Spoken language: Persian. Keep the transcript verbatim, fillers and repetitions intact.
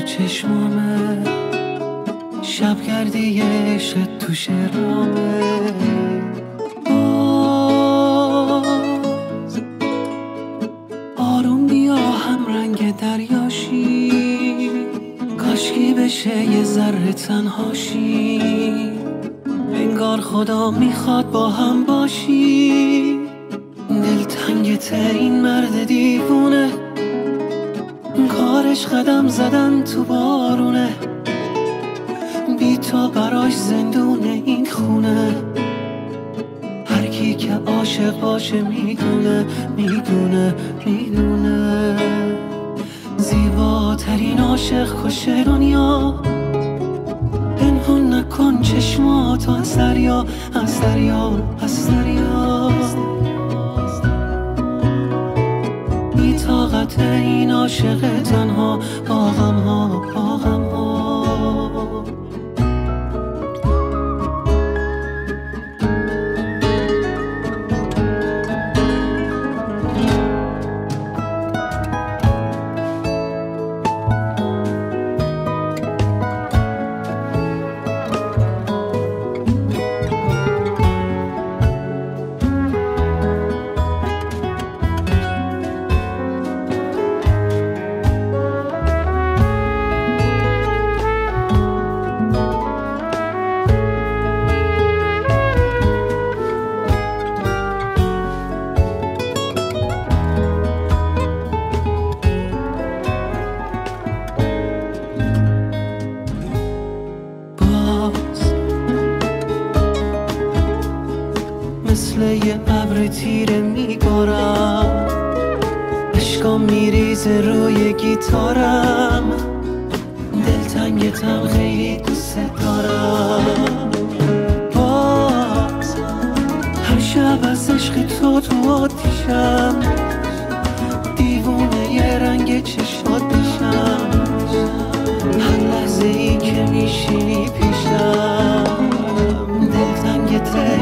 چشمامه، شب کردی عشق تو شرامه. باز آروم بیا هم رنگ دریاشی، کاشکی بشه یه ذره تنهاشی. انگار خدا میخواد با هم باشی. دلتنگت این مرد دیوونه، کارش قدم زدن تو بارونه. بی تو براش زندونه این خونه. هر کی که عاشق باشه میدونه میدونه میدونه. زیباترین عاشق کشه دنیا. پنهون نکن چشماتو از دریا، از دریا، از دریا. بی طاقت این عاشق تنها با غم ها، با غم ها. مثل یه ابر تیره میبارم، عشقام میریزه روی گیتارم. دلتنگتم خیلی دوست دارم. باز هر شب از عشق تو تو آتیشم، دیوونه یه رنگ چشمات بشم. هر لحظه ای که میشینی پیشم، دلتنگت